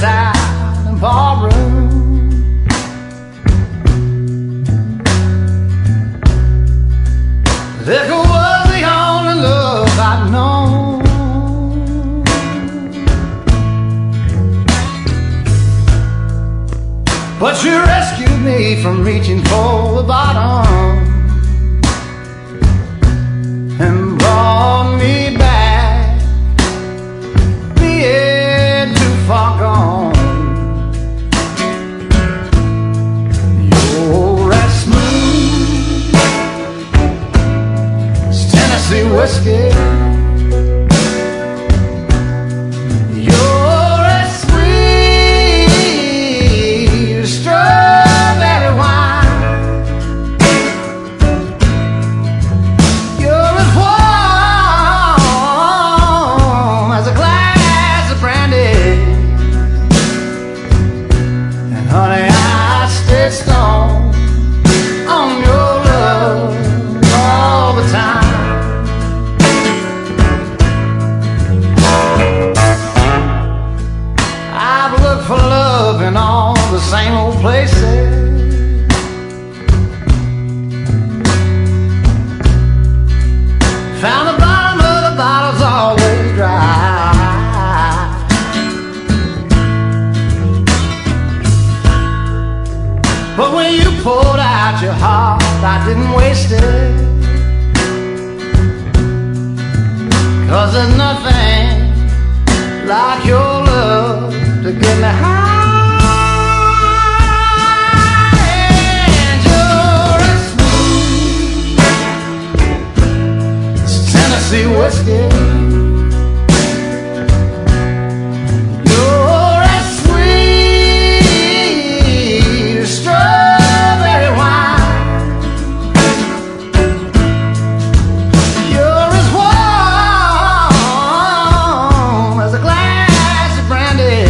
outside the ballroom. Liquor was the only love I'd known. But you rescued me from reaching for the bottom and brought me back, being too far gone. You're as smooth as Tennessee whiskey. You're as sweet as strawberry wine. You're as warm as a glass of brandy. And honey, I stay stoned on your love all the time. I've looked for love in all the same old places. Found the bottom of the bottle's always dry. But when you poured out your heart, I didn't waste it. 'Cause there's nothing like your love to get me high. And you're as smooth as Tennessee whiskey. You're as sweet as strawberry wine. You're as warm as a glass of brandy.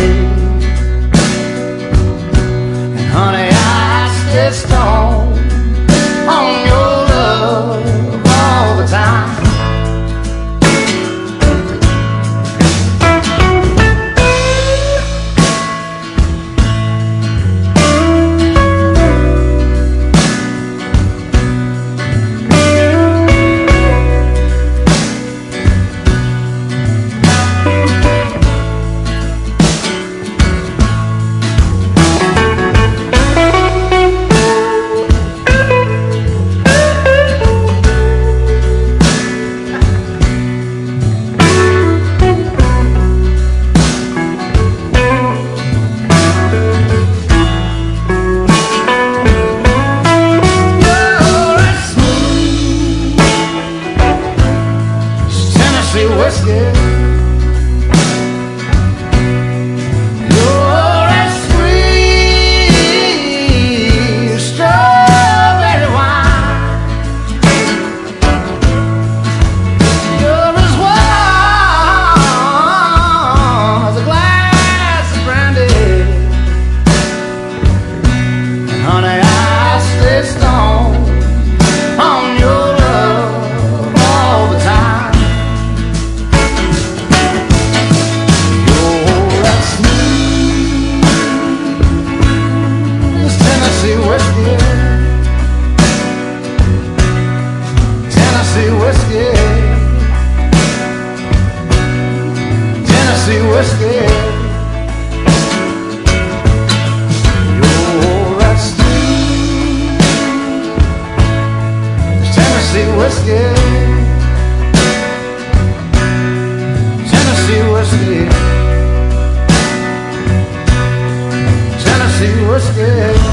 And honey, I stay stoned on your love all the time. Whiskey. You're as sweet as strawberry wine. You're as warm as a glass of brandy. And honey, I stay stoned on your love all the time. Tennessee whiskey, Tennessee whiskey. You're as sweet as Tennessee whiskey. Tennessee whiskey, Tennessee whiskey.